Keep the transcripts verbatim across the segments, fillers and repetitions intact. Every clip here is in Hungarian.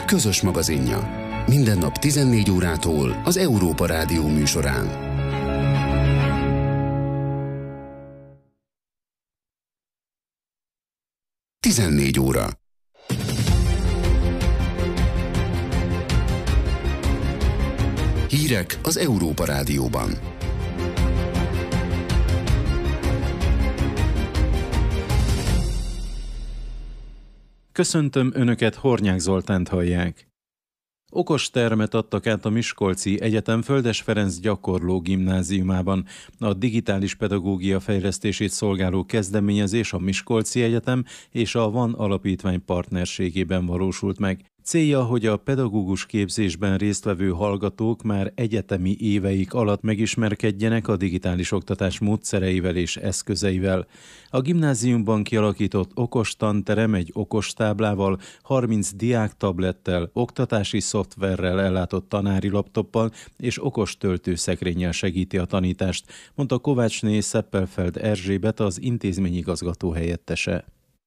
közös magazinja. Minden nap tizennégy órától az Európa Rádió műsorán. tizennégy óra. Hírek az Európa Rádióban. Köszöntöm Önöket, Hornyák Zoltánt hallják. Okostermet adtak át a Miskolci Egyetem Földes Ferenc gyakorló gimnáziumában. A digitális pedagógia fejlesztését szolgáló kezdeményezés a Miskolci Egyetem és a VAN Alapítvány partnerségében valósult meg. Célja, hogy a pedagógus képzésben résztvevő hallgatók már egyetemi éveik alatt megismerkedjenek a digitális oktatás módszereivel és eszközeivel. A gimnáziumban kialakított okos tanterem egy okostáblával, harminc diáktablettel, oktatási szoftverrel ellátott tanári laptoppal és okos töltőszekrényel segíti a tanítást, mondta Kovácsné Szeppelfeld Erzsébet, az intézményigazgató helyettese.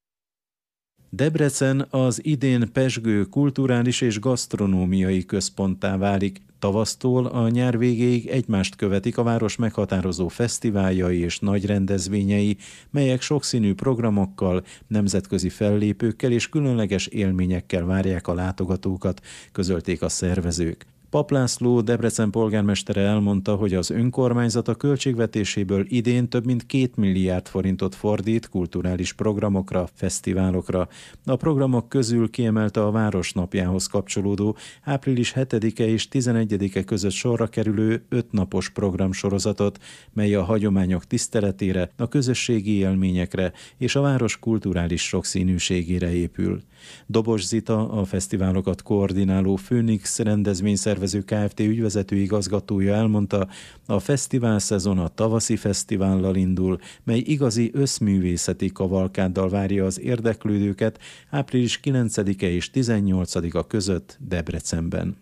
Debrecen az idén pezsgő kulturális és gasztronómiai központtá válik. Tavasztól a nyár végéig egymást követik a város meghatározó fesztiváljai és nagy rendezvényei, melyek sokszínű programokkal, nemzetközi fellépőkkel és különleges élményekkel várják a látogatókat, közölték a szervezők. Papp László, Debrecen polgármestere elmondta, hogy az önkormányzat a költségvetéséből idén több mint két milliárd forintot fordít kulturális programokra, fesztiválokra. A programok közül kiemelte a Városnapjához kapcsolódó április hetedike és tizenegyedike között sorra kerülő ötnapos programsorozatot, mely a hagyományok tiszteletére, a közösségi élményekre és a város kulturális sokszínűségére épül. Dobos Zita, a fesztiválokat koordináló Phoenix rendezvényszervező Kft. Ügyvezető igazgatója elmondta, a fesztivál szezon a tavaszi fesztivállal indul, mely igazi összművészeti kavalkáddal várja az érdeklődőket április kilencedike és tizennyolcadika között Debrecenben.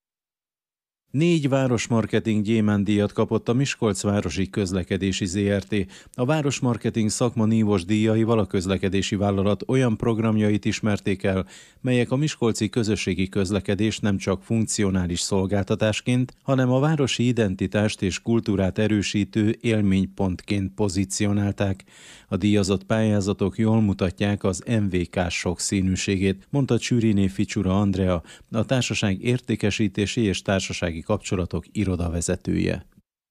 Négy városmarketing gyémántdíjat kapott a Miskolcvárosi Közlekedési zé er té. A városmarketing szakma nívós díjaival a közlekedési vállalat olyan programjait ismerték el, melyek a miskolci közösségi közlekedés nem csak funkcionális szolgáltatásként, hanem a városi identitást és kultúrát erősítő élménypontként pozícionálták. A díjazott pályázatok jól mutatják az em vé ká sokszínűségét, mondta Csűriné Ficsura Andrea, a társaság értékesítési és társasági kapcsolatok irodavezetője.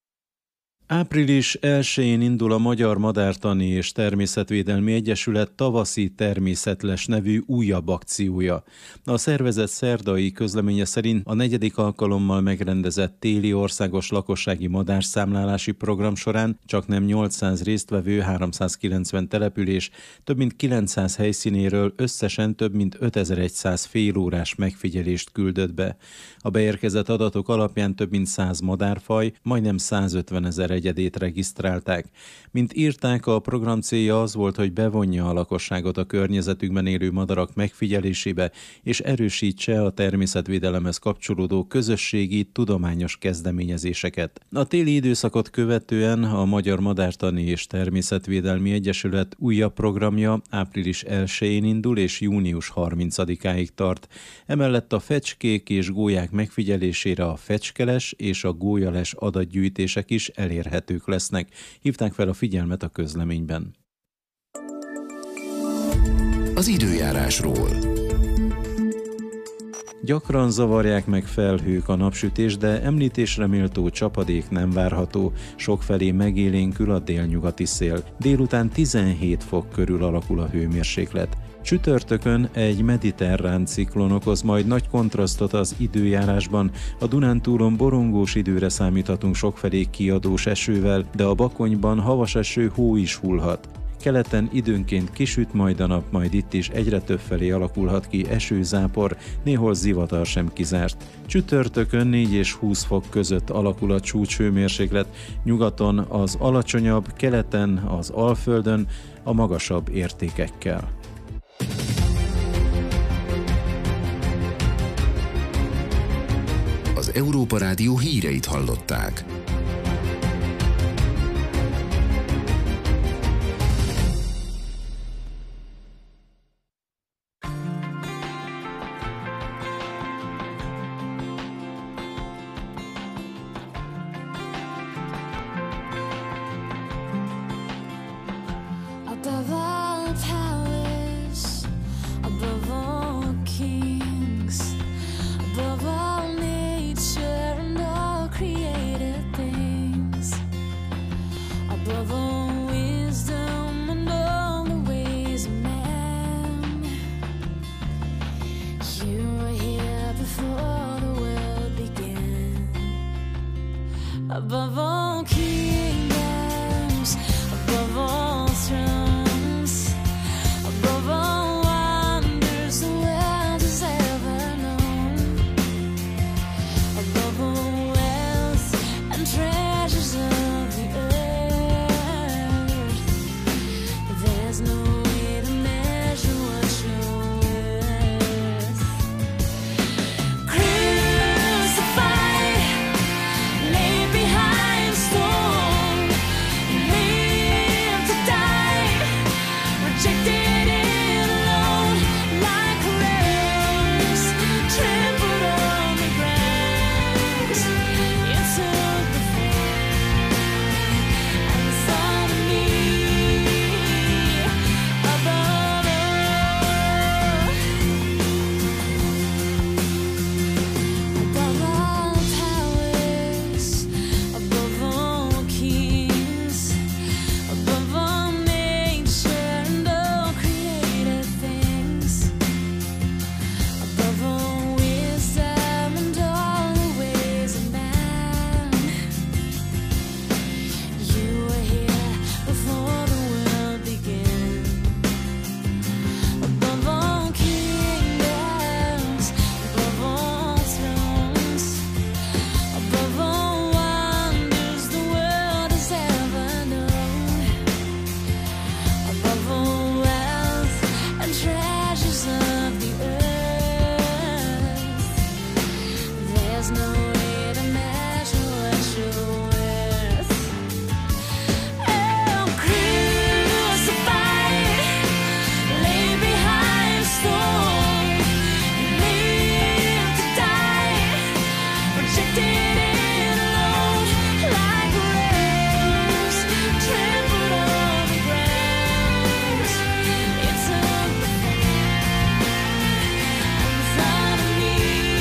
április elsején indul a Magyar Madártani és Természetvédelmi Egyesület tavaszi természetles nevű újabb akciója. A szervezet szerdai közleménye szerint a negyedik alkalommal megrendezett téli országos lakossági madárszámlálási program során csaknem nyolcszáz résztvevő, háromszázkilencven település, több mint kilencszáz helyszínéről összesen több mint ötezer-száz félórás megfigyelést küldött be. A beérkezett adatok alapján több mint száz madárfaj, majdnem százötvenezer egyedét regisztrálták. Mint írták, a program célja az volt, hogy bevonja a lakosságot a környezetükben élő madarak megfigyelésébe, és erősítse a természetvédelemhez kapcsolódó közösségi, tudományos kezdeményezéseket. A téli időszakot követően a Magyar Madártani és Természetvédelmi Egyesület újabb programja április elsején indul és június harmincadikáig tart. Emellett a fecskék és gólyák megfigyelésére a fecskeles és a gólyales adatgyűjtések is elérhetők lesznek, hívták fel a figyelmet a közleményben. Az időjárásról. Gyakran zavarják meg felhők a napsütés, de említésre méltó csapadék nem várható, sokfelé megélénkül a délnyugati szél. Délután tizenhét fok körül alakul a hőmérséklet. Csütörtökön egy mediterrán ciklon okoz majd nagy kontrasztot az időjárásban. A Dunántúlon borongós időre számíthatunk sokfelé kiadós esővel, de a Bakonyban havas eső, hó is hullhat. Keleten időnként kisüt majd a nap, majd itt is egyre többfelé alakulhat ki esőzápor, néhol zivatar sem kizárt. Csütörtökön négy és húsz fok között alakul a csúcshőmérséklet, nyugaton az alacsonyabb, keleten az Alföldön a magasabb értékekkel. Az Európa Rádió híreit hallották. above all kingdoms, above all thrones, above all wonders the world has ever known, above all wealth and treasures of the earth. There's no way to measure what you're worth. Crucified, laid behind stone, lived to die, rejected and alone, like a rose, trampled on the ground. You took the fall and thought of me above all. Above all powers, above all kings, above all nature and all created things, above all wisdom and all the ways of man. You were here before the world began. Above all kingdoms, above all thrones, above all wonders the world has ever known, above all wealth and treasures of the earth. There's no way to measure what you're worth. Oh, crucified, laid behind stone, lived to die, rejected and alone, like a rose, trampled on the ground. You took the fall and thought of me.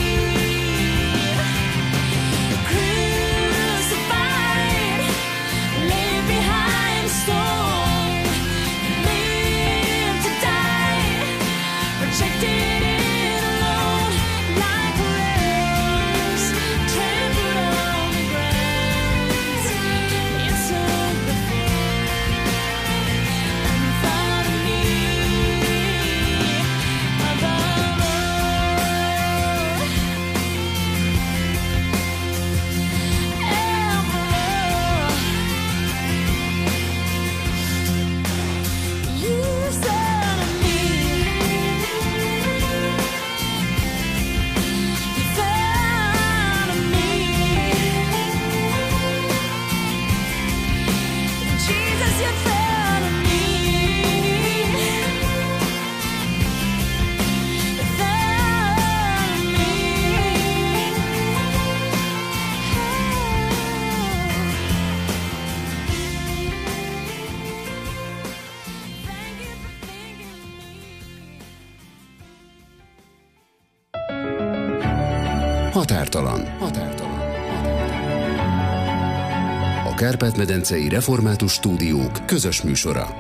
Crucified, laid behind stone, lived to die, rejected and alone, like a rose, trampled on the ground. You took the fall and thought of me above all. You thought of me. You thought of me. Jesus, you thought of me. You thought of me. Thank you for thinking of me. Határtalan. Határtalan. A Kárpát-medencei Református Stúdiók közös műsora.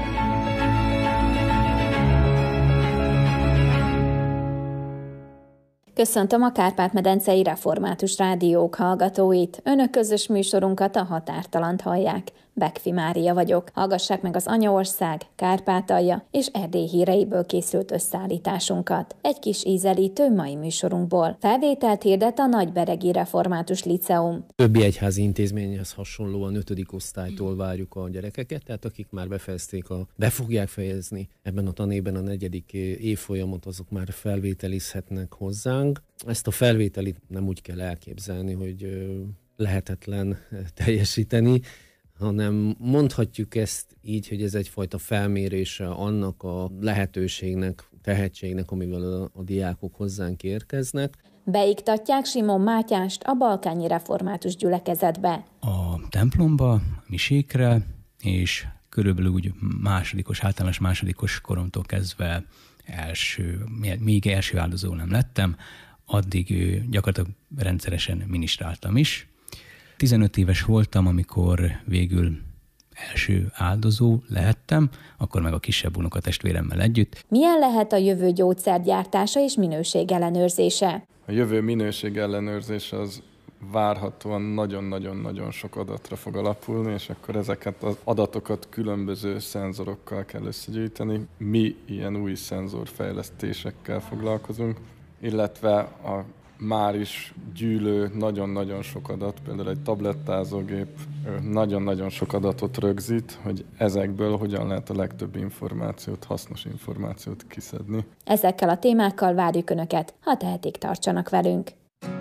Köszöntöm a Kárpát-medencei Református Rádiók hallgatóit. Önök közös műsorunkat, a Határtalant hallják. Bekfi Mária vagyok. Hallgassák meg az Anyaország, Kárpátalja és Erdély híreiből készült összeállításunkat. Egy kis ízelítő mai műsorunkból. Felvételt hirdet a Nagyberegi Református Liceum. Többi egyházi intézményhez hasonlóan ötödik osztálytól várjuk a gyerekeket, tehát akik már befejezték, a, be fogják fejezni ebben a tanévben a negyedik évfolyamot, azok már felvételizhetnek hozzánk. Ezt a felvételit nem úgy kell elképzelni, hogy lehetetlen teljesíteni, hanem mondhatjuk ezt így, hogy ez egyfajta felmérése annak a lehetőségnek, tehetségnek, amivel a, a diákok hozzánk érkeznek. Beiktatják Simon Mátyást a Balkányi Református Gyülekezetbe. A templomba, misékre, és körülbelül úgy másodikos, általános másodikos koromtól kezdve első, még első áldozó nem lettem, addig gyakorlatilag rendszeresen minisztráltam is. tizenöt éves voltam, amikor végül első áldozó lehettem, akkor meg a kisebb unokatestvéremmel együtt. Milyen lehet a jövő gyógyszergyártása és minőség ellenőrzése? A jövő minőség ellenőrzése az várhatóan nagyon-nagyon-nagyon sok adatra fog alapulni, és akkor ezeket az adatokat különböző szenzorokkal kell összegyűjteni. Mi ilyen új szenzorfejlesztésekkel foglalkozunk, illetve a már is gyűlő nagyon-nagyon sok adat, például egy tablettázógép nagyon-nagyon sok adatot rögzít, hogy ezekből hogyan lehet a legtöbb információt, hasznos információt kiszedni. Ezekkel a témákkal várjuk Önöket, ha tehetik, tartsanak velünk.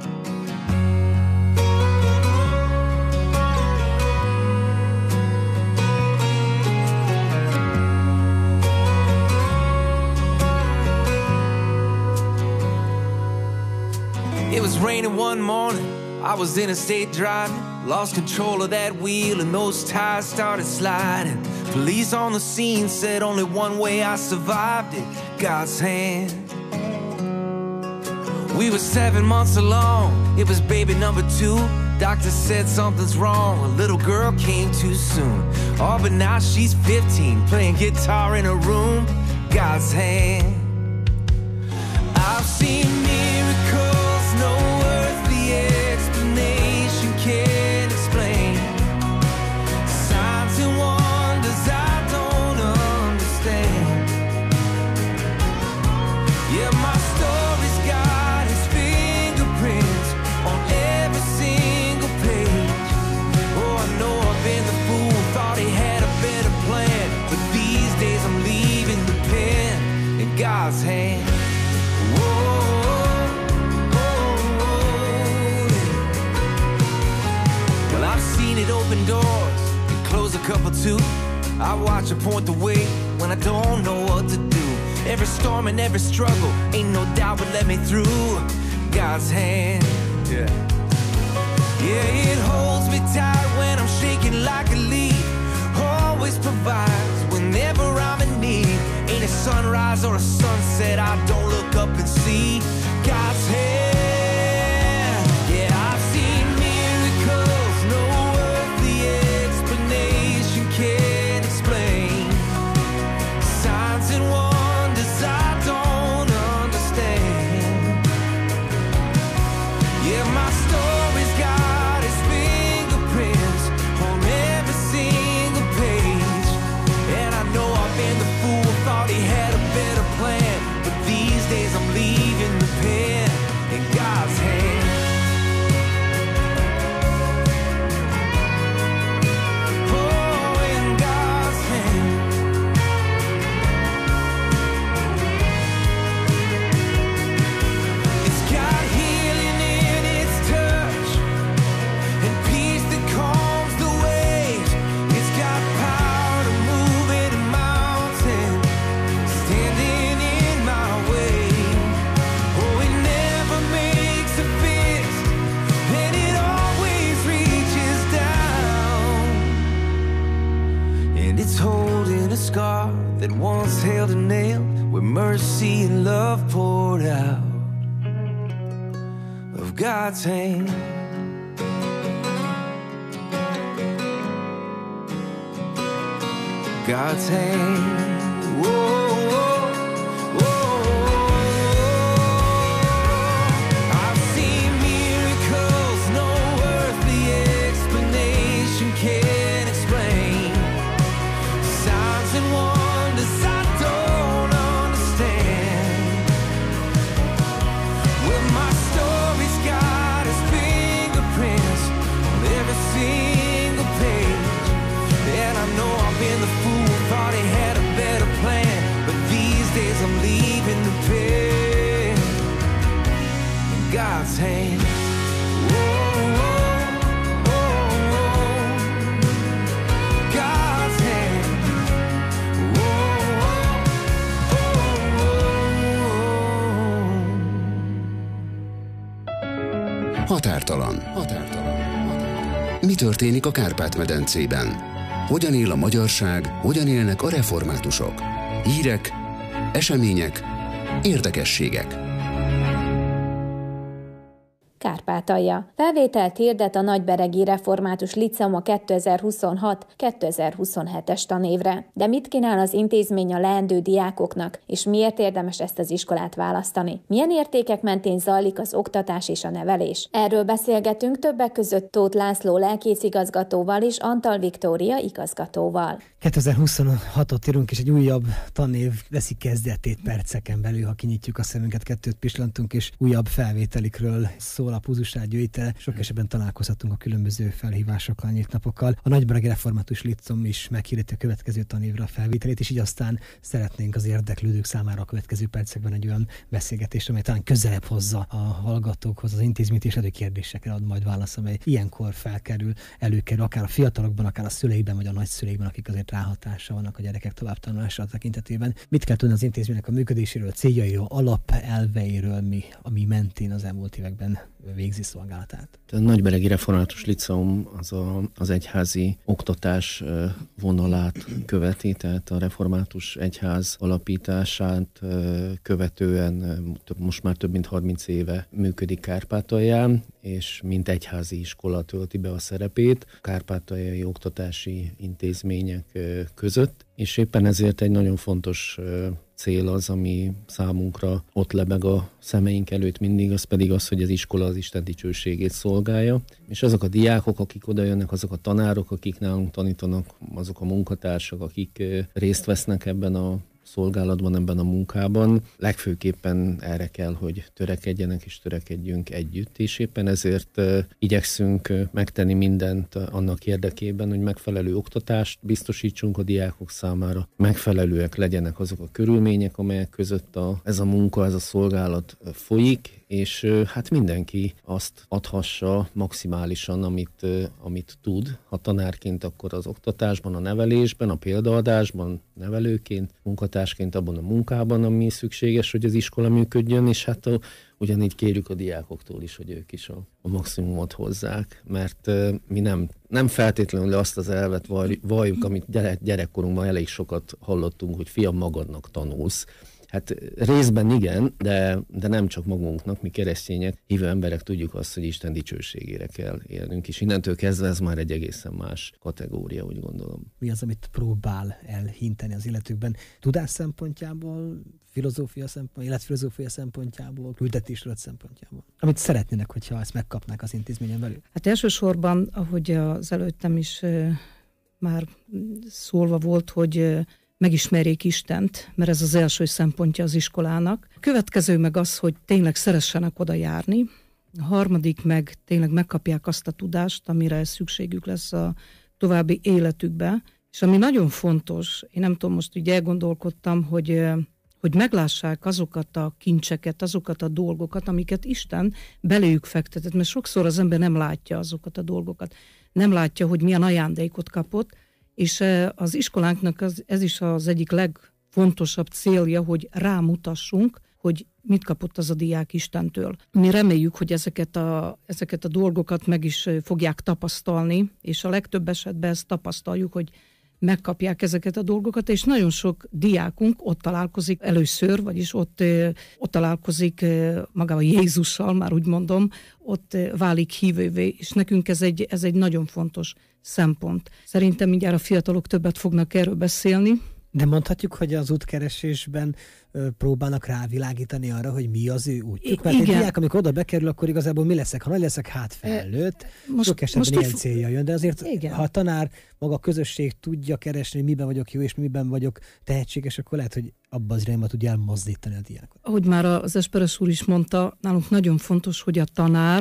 It was raining one morning, I was interstate driving, lost control of that wheel and those tires started sliding. Police on the scene said only one way I survived it, God's hand. We were seven months along, it was baby number two. Doctor said something's wrong, a little girl came too soon. Oh, but now she's fifteen, playing guitar in her room, God's hand. I've seen miracles no earthly explanation can explain. Signs and wonders I don't understand. Yeah, my story's got his fingerprints on every single page. Oh, I know I've been the fool, thought he had a better plan, but these days I'm leaving the pen in God's hand. It open doors and close a couple too. I watch her point the way when I don't know what to do. Every storm and every struggle, ain't no doubt would let me through. God's hand, yeah, yeah, it holds me tight when I'm shaking like a leaf. Always provides whenever I'm in need. Ain't a sunrise or a sunset I don't look up and see. God's hand. That once held a nail where mercy and love poured out of God's hand. God's hand. Whoa. God's hand. Whoa, whoa, whoa, whoa. God's hand. Whoa, whoa, whoa. Határtalan. Határtalan. Mi történik a Kárpát-medencében? Hogyan él a magyarság, hogyan élnek a reformátusok? Hírek, események, érdekességek. Kárpátalja. Felvételt hirdet a Nagyberegi Református Liceum a kétezer-huszonhat kétezer-huszonhetes tanévre. De mit kínál az intézmény a leendő diákoknak, és miért érdemes ezt az iskolát választani? Milyen értékek mentén zajlik az oktatás és a nevelés? Erről beszélgetünk többek között Tóth László lelkészigazgatóval és Antal Viktória igazgatóval. kétezer-huszonhatot írunk, és egy újabb tanév veszi kezdetét perceken belül, ha kinyitjuk a szemünket, kettőt pislantunk, és újabb felvételikről szól a Púzus Rádió Itele. Sok esetben találkozhatunk a különböző felhívásokkal, nyílt napokkal. A Nagyberegi Református Liceum is meghirdeti a következő tanévre a felvételét, és így aztán szeretnénk az érdeklődők számára a következő percekben egy olyan beszélgetést, amely talán közelebb hozza a hallgatókhoz, az intézményt, és adő kérdésekre ad majd választ, amely ilyenkor felkerül, előkerül, akár a fiatalokban, akár a szüleikben, vagy a nagyszüleikben, akik azért ráhatással vannak a gyerekek továbbtanulása tekintetében. Mit kell tudni az intézménynek a működéséről, céljairól, alapelveiről, mi, ami mentén az elmúlt években végzi szolgálatát? A Nagyberegi Református Liceum az a, az egyházi oktatás vonalát követi, tehát a református egyház alapítását követően most már több mint harminc éve működik Kárpátalján, és mint egyházi iskola tölti be a szerepét kárpátaljai oktatási intézmények között, és éppen ezért egy nagyon fontos cél az, ami számunkra ott lebeg a szemeink előtt mindig, az pedig az, hogy az iskola az Isten dicsőségét szolgálja. És azok a diákok, akik oda jönnek, azok a tanárok, akik nálunk tanítanak, azok a munkatársak, akik részt vesznek ebben a szolgálatban, ebben a munkában, legfőképpen erre kell, hogy törekedjenek és törekedjünk együtt, és éppen ezért uh, igyekszünk uh, megtenni mindent uh, annak érdekében, hogy megfelelő oktatást biztosítsunk a diákok számára, megfelelőek legyenek azok a körülmények, amelyek között a, ez a munka, ez a szolgálat uh, folyik, és uh, hát mindenki azt adhassa maximálisan, amit, uh, amit tud. Ha tanárként, akkor az oktatásban, a nevelésben, a példaadásban, nevelőként, munkatársként abban a munkában, ami szükséges, hogy az iskola működjön, és hát a, ugyanígy kérjük a diákoktól is, hogy ők is a, a maximumot hozzák, mert uh, mi nem, nem feltétlenül azt az elvet valljuk, amit gyere, gyerekkorunkban elég sokat hallottunk, hogy fiam, magadnak tanulsz. Hát részben igen, de, de nem csak magunknak, mi keresztények, hívő emberek tudjuk azt, hogy Isten dicsőségére kell élnünk, és innentől kezdve ez már egy egészen más kategória, úgy gondolom. Mi az, amit próbál elhinteni az életükben? Tudás szempontjából, filozófia szempontjából, életfilozófia szempontjából, küldetésről szempontjából? Amit szeretnének, hogyha ezt megkapnák az intézményen belül? Hát elsősorban, ahogy az előttem is uh, már szólva volt, hogy uh, megismerjék Istent, mert ez az első szempontja az iskolának. A következő meg az, hogy tényleg szeressenek oda járni. A harmadik meg tényleg megkapják azt a tudást, amire szükségük lesz a további életükbe. És ami nagyon fontos, én nem tudom, most így elgondolkodtam, hogy, hogy meglássák azokat a kincseket, azokat a dolgokat, amiket Isten beléjük fektetett, mert sokszor az ember nem látja azokat a dolgokat. Nem látja, hogy milyen ajándékot kapott, és az iskolánknak az, ez is az egyik legfontosabb célja, hogy rámutassunk, hogy mit kapott az a diák Istentől. Mi reméljük, hogy ezeket a, ezeket a dolgokat meg is fogják tapasztalni, és a legtöbb esetben ezt tapasztaljuk, hogy megkapják ezeket a dolgokat, és nagyon sok diákunk ott találkozik először, vagyis ott, ott találkozik magával Jézussal, már úgy mondom, ott válik hívővé, és nekünk ez egy, ez egy nagyon fontos szempont. Szerintem mindjárt a fiatalok többet fognak erről beszélni. De mondhatjuk, hogy az útkeresésben ö, próbálnak rávilágítani arra, hogy mi az ő útjuk. Mert egy diák, amikor oda bekerül, akkor igazából mi leszek? Ha nagy leszek, hát felnőtt. Most, Sok esetben most ilyen f... célja jön, de azért, igen. Ha a tanár, maga a közösség tudja keresni, hogy miben vagyok jó, és miben vagyok tehetséges, akkor lehet, hogy abban az irányba tudja elmozdítani a diákot. Ahogy már az Esperes úr is mondta, nálunk nagyon fontos, hogy a tanár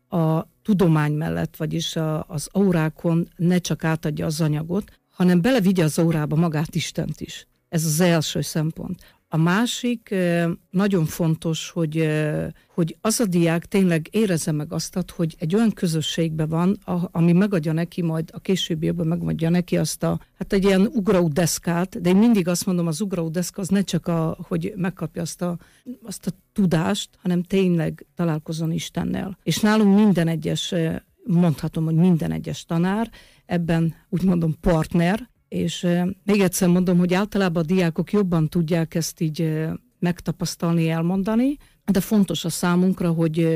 a tudomány mellett, vagyis a, az órákon ne csak átadja az anyagot, hanem belevigye az órába magát Istent is. Ez az első szempont. A másik nagyon fontos, hogy, hogy az a diák tényleg érezze meg azt, hogy egy olyan közösségben van, ami megadja neki majd a későbbiekben megadja neki azt a, hát egy ilyen ugródeszkát, de én mindig azt mondom, az ugródeszka az ne csak a, hogy megkapja azt a, azt a tudást, hanem tényleg találkozzon Istennel. És nálunk minden egyes, mondhatom, hogy minden egyes tanár ebben úgy mondom partner, és még egyszer mondom, hogy általában a diákok jobban tudják ezt így megtapasztalni, elmondani, de fontos a számunkra, hogy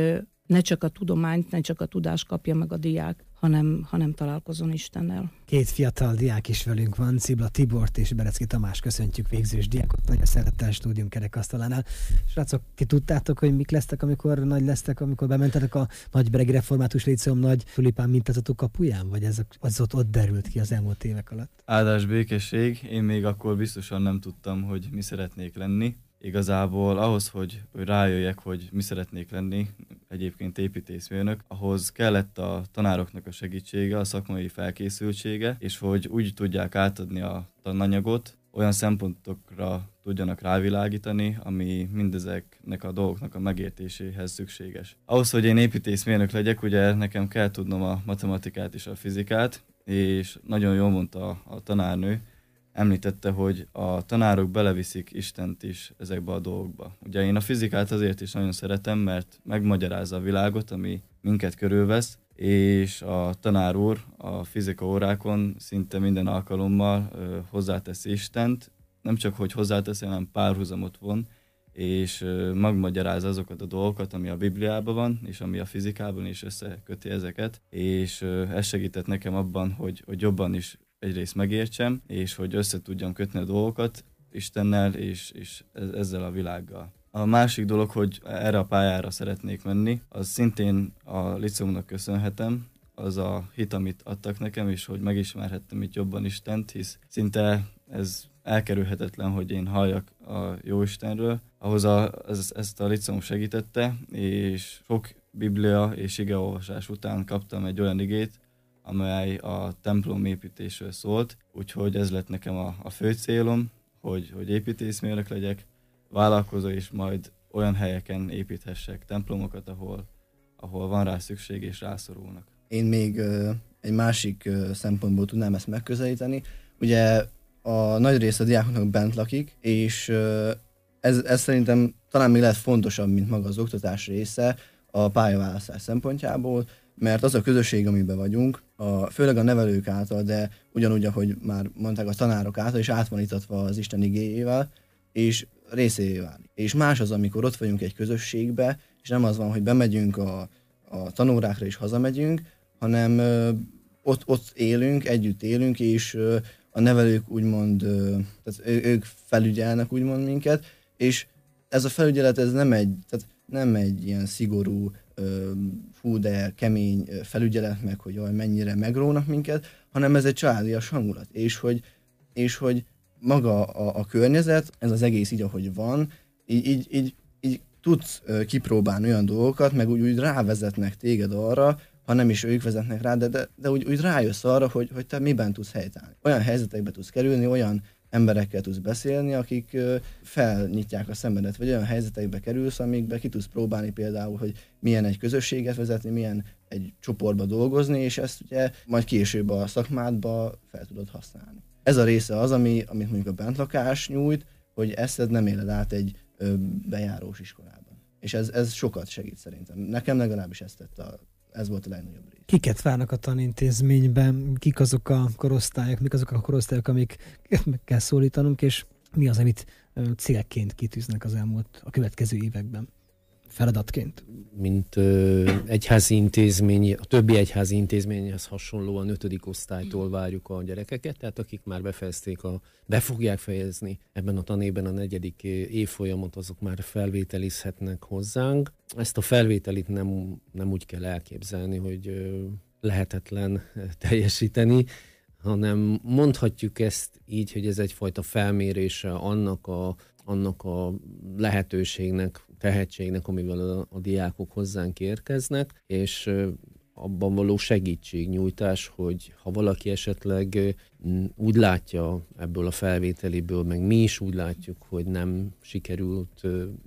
ne csak a tudományt, ne csak a tudást kapja meg a diák, hanem, hanem találkozon Istennel. Két fiatal diák is velünk van, Cibla Tibort és Berecki Tamás, köszöntjük, végzős diákot, nagyon szeretettel stúdium kerekasztalánál. Srácok, ti tudtátok, hogy mik lesztek, amikor nagy lesztek, amikor bementetek a Nagyberegi Református Líceum nagy tulipán mintázató kapuján, vagy ez az ott, ott derült ki az elmúlt évek alatt? Áldás békesség, én még akkor biztosan nem tudtam, hogy mi szeretnék lenni. Igazából ahhoz, hogy, hogy rájöjjek, hogy mi szeretnék lenni, egyébként építészmérnök, ahhoz kellett a tanároknak a segítsége, a szakmai felkészültsége, és hogy úgy tudják átadni a tananyagot, olyan szempontokra tudjanak rávilágítani, ami mindezeknek a dolgoknak a megértéséhez szükséges. Ahhoz, hogy én építészmérnök legyek, ugye nekem kell tudnom a matematikát és a fizikát, és nagyon jól mondta a, a tanárnő, említette, hogy a tanárok beleviszik Istent is ezekbe a dolgokba. Ugye én a fizikát azért is nagyon szeretem, mert megmagyarázza a világot, ami minket körülvesz, és a tanár úr a fizika órákon szinte minden alkalommal ö, hozzáteszi Istent, nem csak hogy hozzáteszi, hanem párhuzamot von, és ö, megmagyarázza azokat a dolgokat, ami a Bibliában van, és ami a fizikában is összeköti ezeket, és ö, ez segített nekem abban, hogy, hogy jobban is egyrészt megértsem, és hogy össze tudjam kötni a dolgokat Istennel és, és ezzel a világgal. A másik dolog, hogy erre a pályára szeretnék menni, az szintén a liceumnak köszönhetem, az a hit, amit adtak nekem, és hogy megismerhettem itt jobban Istent, hisz szinte ez elkerülhetetlen, hogy én halljak a Jóistenről. Ahhoz a, ez, ezt a liceum segítette, és sok biblia és igeolvasás után kaptam egy olyan igét, amely a templom építésről szólt, úgyhogy ez lett nekem a, a fő célom, hogy, hogy építészmérnök legyek, vállalkozó, és majd olyan helyeken építhessek templomokat, ahol, ahol van rá szükség és rászorulnak. Én még ö, egy másik ö, szempontból tudnám ezt megközelíteni. Ugye a nagy része a diákoknak bent lakik, és ö, ez, ez szerintem talán még lehet fontosabb, mint maga az oktatás része a pályaválasztás szempontjából, mert az a közösség, amiben vagyunk, a, főleg a nevelők által, de ugyanúgy, ahogy már mondták, a tanárok által is át van itatva az Isten igéjével, és részévé válik. És más az, amikor ott vagyunk egy közösségbe, és nem az van, hogy bemegyünk a, a tanórákra és hazamegyünk, hanem ö, ott, ott élünk, együtt élünk, és ö, a nevelők úgymond, ö, tehát ő, ők felügyelnek úgymond minket, és ez a felügyelet ez nem egy, tehát nem egy ilyen szigorú, ö, fú, de kemény felügyelet, meg hogy jaj, mennyire megrónak minket, hanem ez egy családias hangulat, és hogy, és hogy maga a, a környezet, ez az egész így, ahogy van, így, így, így, így tudsz kipróbálni olyan dolgokat, meg úgy, úgy rávezetnek téged arra, ha nem is ők vezetnek rá, de, de, de úgy, úgy rájössz arra, hogy, hogy te miben tudsz helytállni. Olyan helyzetekbe tudsz kerülni, olyan emberekkel tudsz beszélni, akik felnyitják a szemedet, vagy olyan helyzetekbe kerülsz, amikbe ki tudsz próbálni például, hogy milyen egy közösséget vezetni, milyen egy csoportba dolgozni, és ezt ugye majd később a szakmádba fel tudod használni. Ez a része az, ami, amit mondjuk a bentlakás nyújt, hogy ezt nem éled át egy ö, bejárós iskolában. És ez, ez sokat segít szerintem. Nekem legalábbis ezt tett a, ez volt a legnagyobb rész. Kiket várnak a tanintézményben, kik azok a korosztályok, mik azok a korosztályok, amiket meg kell szólítanunk, és mi az, amit célként kitűznek az elmúlt, a következő években? Feladatként? Mint ö, egyházi intézmény, a többi egyházi intézményhez hasonlóan ötödik osztálytól várjuk a gyerekeket, tehát akik már befejezték, a, be fogják fejezni ebben a tanévben a negyedik évfolyamot, azok már felvételizhetnek hozzánk. Ezt a felvételit nem, nem úgy kell elképzelni, hogy ö, lehetetlen teljesíteni, hanem mondhatjuk ezt így, hogy ez egyfajta felmérése annak a, annak a lehetőségnek, tehetségnek, amivel a, a diákok hozzánk érkeznek, és abban való segítségnyújtás, hogy ha valaki esetleg úgy látja ebből a felvételiből, meg mi is úgy látjuk, hogy nem sikerült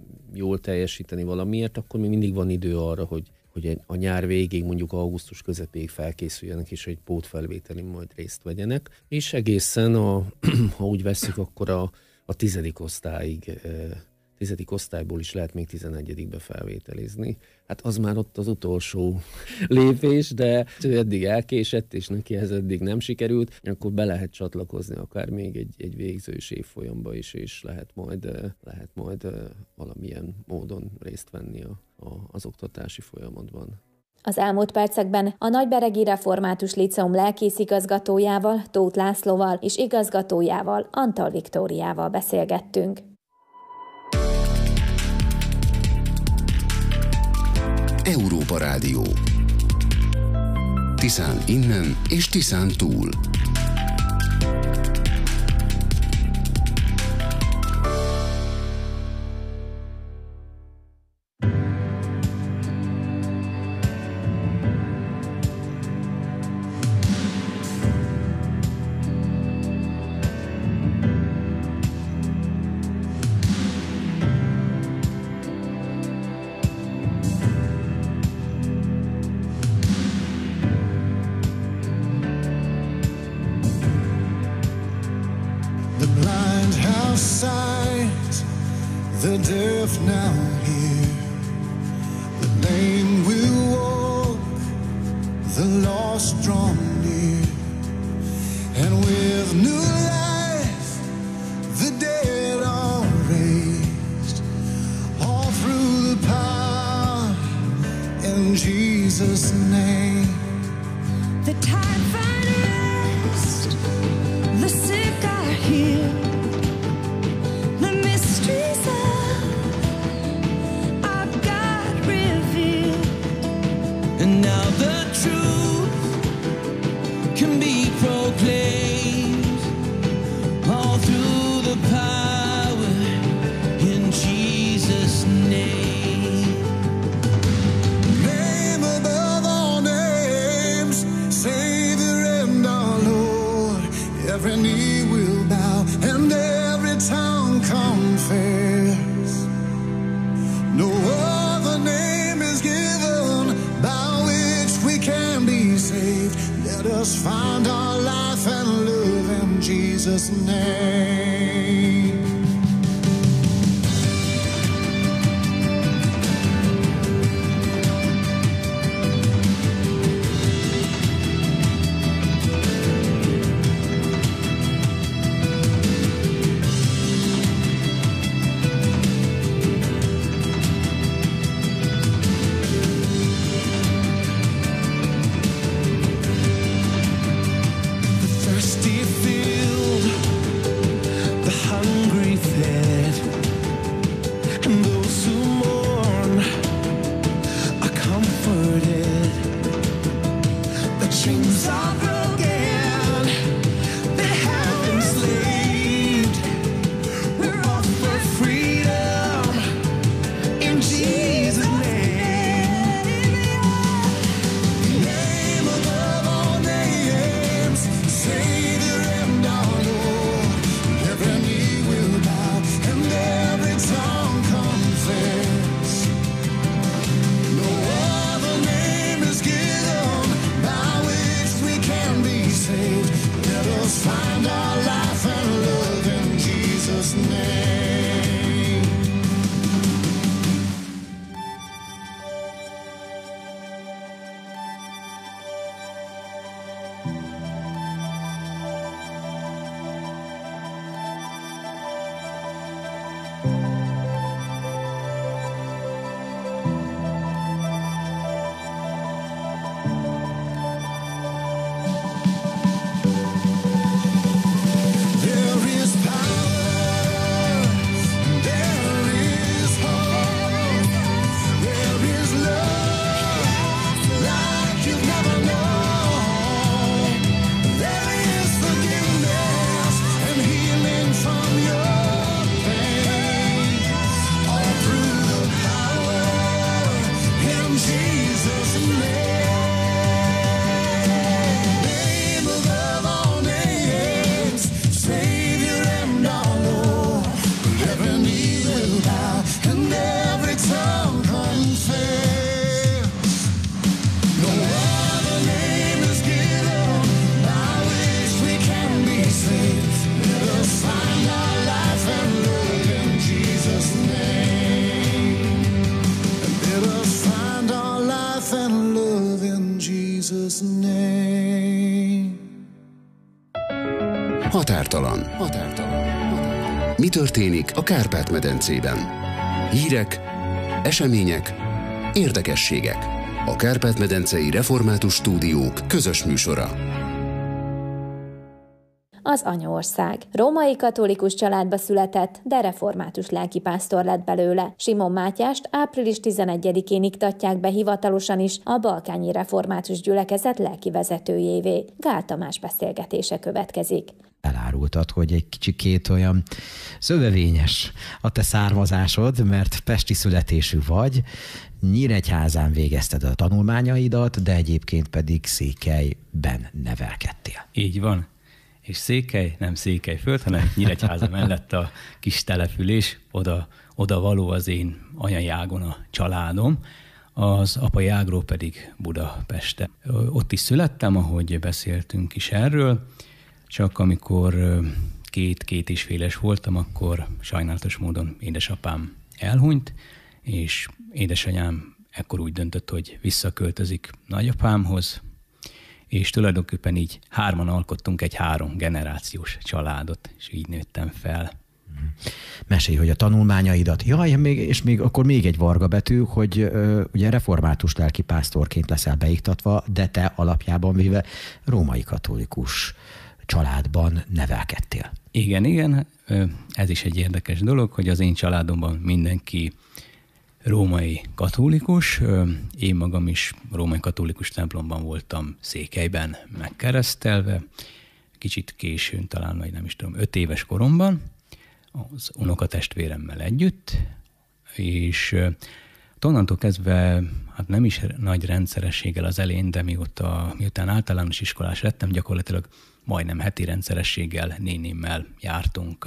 jól teljesíteni valamiért, akkor még mindig van idő arra, hogy hogy a nyár végéig, mondjuk augusztus közepéig felkészüljenek, és egy pótfelvételin majd részt vegyenek. És egészen, a, ha úgy vesszük, akkor a, a tizedik osztályig tizedik osztályból is lehet még tizenegyedikbe felvételizni. Hát az már ott az utolsó lépés, de ő eddig elkésett, és neki ez eddig nem sikerült, akkor be lehet csatlakozni akár még egy, egy végzős évfolyamba is, és lehet majd, lehet majd valamilyen módon részt venni a, a, az oktatási folyamatban. Az elmúlt percekben a Nagyberegi Református Líceum lelkészigazgatójával, Tóth Lászlóval és igazgatójával, Antal Viktóriával beszélgettünk. Európa Rádió. Tiszán innen és Tiszán túl. The deaf now hear, the lame will walk, the lost draw near, and with new life the dead are raised, all through the power in Jesus' name. The tide find rest, the sick are healed. And now the truth can be proclaimed all through the power in Jesus' name. Name above all names, Savior and our Lord. Every knee will bow and every tongue confess. No other name is given by which we can be saved. Let us find our life and live in Jesus' name. Let us find our life and live in Jesus' name. life and love in Jesus' name. Határtalan. Határtalan. Mi történik a Kárpát-medencében? Hírek, események, érdekességek. A Kárpát-medencei Református Stúdiók közös műsora. Az anyaország. Római katolikus családba született, de református lelkipásztor lett belőle. Simon Mátyást április tizenegyedikén iktatják be hivatalosan is a balkányi református gyülekezet lelkivezetőjévé. Gál Tamás beszélgetése következik. Elárultad, hogy egy kicsikét olyan szövevényes a te származásod, mert pesti születésű vagy, Nyíregyházán végezted a tanulmányaidat, de egyébként pedig Székelyben nevelkedtél. Így van. És Székely, nem Székelyföld, hanem Nyíregyháza mellett a kis település, oda, oda való az én anyai ágon a családom, az apai ágról pedig Budapeste. Ott is születtem, ahogy beszéltünk is erről, csak amikor két-két és féles voltam, akkor sajnálatos módon édesapám elhunyt, és édesanyám ekkor úgy döntött, hogy visszaköltözik nagyapámhoz, és tulajdonképpen így hárman alkottunk egy három generációs családot, és így nőttem fel. Mesélj, hogy a tanulmányaidat, jaj, még, és még akkor még egy varga betű, hogy ö, ugye református lelkipásztorként leszel beiktatva, de te alapjában véve római katolikus családban nevelkedtél. Igen, igen, ez is egy érdekes dolog, hogy az én családomban mindenki római katolikus, én magam is római katolikus templomban voltam Székelyben megkeresztelve, kicsit későn, talán majd nem is tudom, öt éves koromban, az unokatestvéremmel együtt, és onnantól kezdve, hát nem is nagy rendszerességgel az elején, de mióta, miután általános iskolás lettem, gyakorlatilag majdnem heti rendszerességgel nénimmel jártunk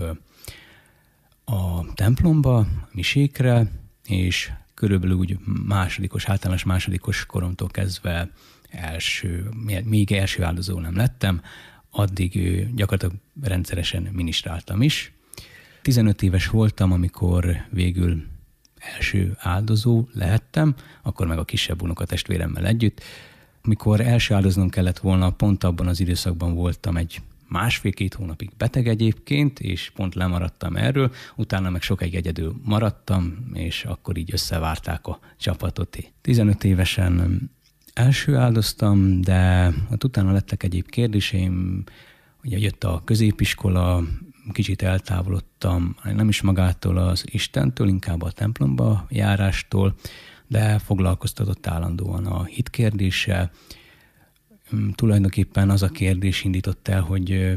a templomba, misékre, és körülbelül úgy másodikos, általános másodikos koromtól kezdve első, még első áldozó nem lettem, addig gyakorlatilag rendszeresen minisztráltam is. tizenöt éves voltam, amikor végül első áldozó lehettem, akkor meg a kisebb unokatestvéremmel együtt. Amikor első áldoznom kellett volna, pont abban az időszakban voltam egy másfél-két hónapig beteg egyébként, és pont lemaradtam erről, utána meg sokáig egyedül maradtam, és akkor így összevárták a csapatot. tizenöt évesen első áldoztam, de hát utána lettek egyéb kérdéseim, ugye jött a középiskola, kicsit eltávolodtam, nem is magától az Istentől, inkább a templomba járástól, de foglalkoztatott állandóan a hit kérdése. Tulajdonképpen az a kérdés indított el, hogy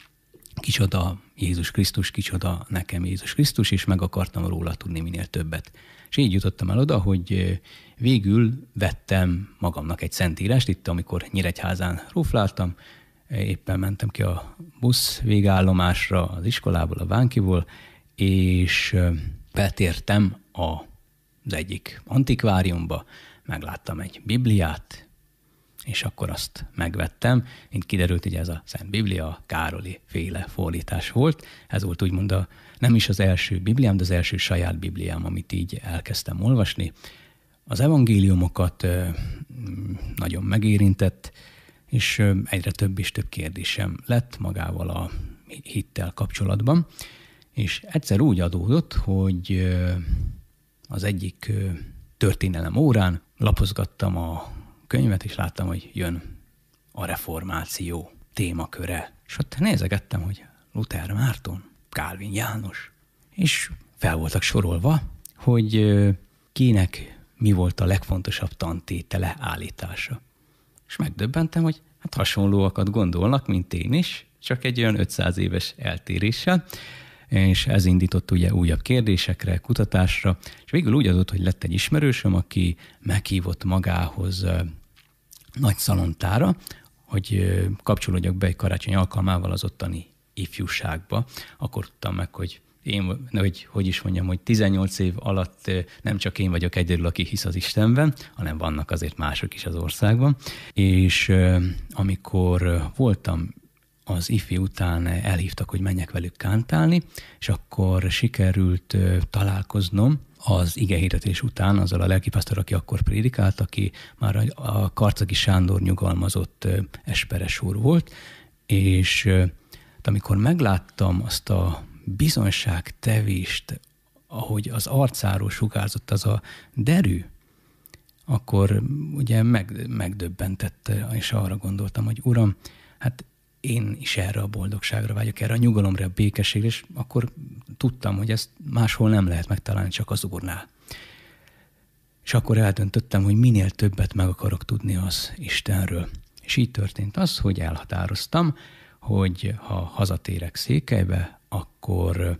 kicsoda Jézus Krisztus, kicsoda nekem Jézus Krisztus, és meg akartam róla tudni minél többet. És így jutottam el oda, hogy végül vettem magamnak egy szentírást, itt amikor Nyíregyházán rúfláltam, éppen mentem ki a busz végállomásra az iskolából, a Vánkiból, és betértem az egyik antikváriumba, megláttam egy Bibliát, és akkor azt megvettem. Mint kiderült, hogy ez a Szent Biblia, a Károli féle fordítás volt. Ez volt úgymond a, nem is az első Bibliám, de az első saját Bibliám, amit így elkezdtem olvasni. Az evangéliumokat nagyon megérintett, és egyre több és több kérdésem lett magával a hittel kapcsolatban. És egyszer úgy adódott, hogy az egyik történelem órán lapozgattam a könyvet, és láttam, hogy jön a reformáció témaköre. És ott nézegettem, hogy Luther Márton, Kálvin János, és fel voltak sorolva, hogy kinek mi volt a legfontosabb tantétele, állítása. És megdöbbentem, hogy hát hasonlóakat gondolnak, mint én is, csak egy olyan ötszáz éves eltéréssel, és ez indított ugye újabb kérdésekre, kutatásra, és végül úgy adott, hogy lett egy ismerősöm, aki meghívott magához nagy szalontára, hogy kapcsolódjak be egy karácsony alkalmával az ottani ifjúságba. Akkor tudtam meg, hogy én, hogy, hogy is mondjam, hogy tizennyolc év alatt nem csak én vagyok egyedül, aki hisz az Istenben, hanem vannak azért mások is az országban. És amikor voltam az ifi után, elhívtak, hogy menjek velük kántálni, és akkor sikerült találkoznom az igehirdetés után azzal a lelkipásztor, aki akkor prédikált, aki már a Karcagi Sándor nyugalmazott esperes úr volt, és amikor megláttam azt a bizonyságtevést, ahogy az arcáról sugárzott az a derű, akkor ugye meg, megdöbbentette, és arra gondoltam, hogy Uram, hát én is erre a boldogságra vágyok, erre a nyugalomra, a békességre, és akkor tudtam, hogy ezt máshol nem lehet megtalálni, csak az Úrnál. És akkor eldöntöttem, hogy minél többet meg akarok tudni az Istenről. És így történt az, hogy elhatároztam, hogy ha hazatérek Székelybe, akkor